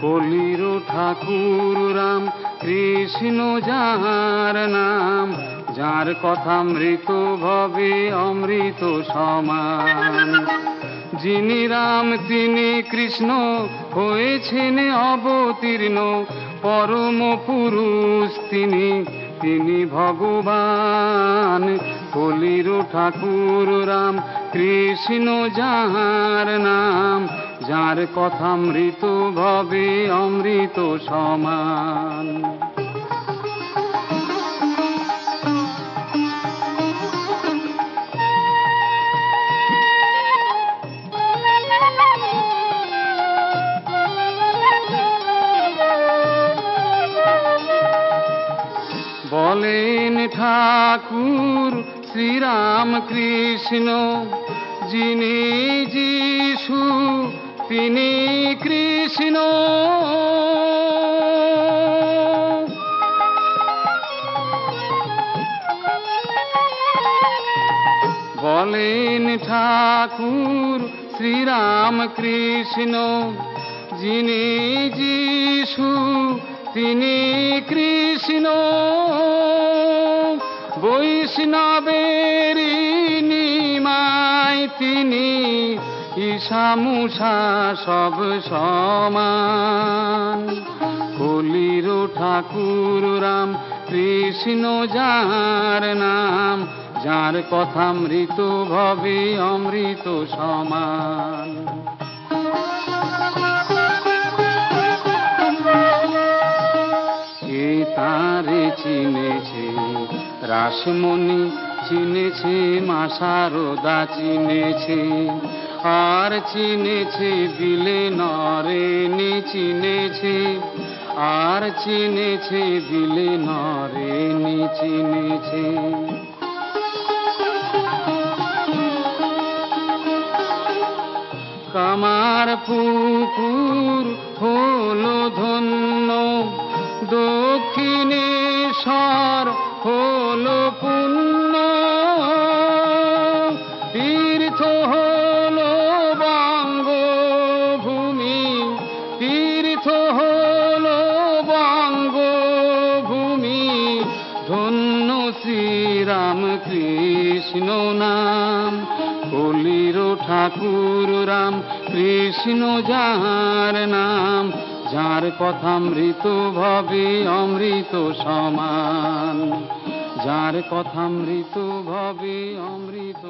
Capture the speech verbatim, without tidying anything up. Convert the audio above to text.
কলির ঠাকুর রাম কৃষ্ণ যাহার নাম, যার কথা মৃত ভবে অমৃত সমান। যিনি রাম তিনি কৃষ্ণ হয়েছেন অবতীর্ণ, পরম পুরুষ তিনি, তিনি ভগবান। কলির ঠাকুর রাম কৃষ্ণ যাহার নাম, যার কথা মৃত ভবে অমৃত সমান। বলেন ঠাকুর শ্রীরাম কৃষ্ণ, যিনি যিশু তিনি কৃষ্ণ। বলেন ঠাকুর শ্রীরাম কৃষ্ণ, যিনি যিশু তিনি কৃষ্ণ। বৈষ্ণবের নিমায় তিনি, ঈশা মুষা সব সমান। কলির ঠাকুর রাম কৃষ্ণ যাহার নাম, যার কথা মৃত ভবে অমৃত সমান। কে তারে চিনেছে রাসমণি, চিনেছে মা শারদা চিনেছে, আর চিনেছে বিলে নরেনি চিনেছে, আর চিনেছে বিলে নরেনি চিনেছে। কামার পুকুর হলো ধন্য, দক্ষিণেশ্বর হলো পুণ্য। তীর্থ হলো বঙ্গভূমি, তীর্থ হলো বঙ্গভূমি। ধন্য শ্রীরাম কৃষ্ণ নাম, কলির ঠাকুর রাম কৃষ্ণ যাহার নাম, যার কথা মৃত ভবে অমৃত সমান, যার কথা মৃত ভবে অমৃত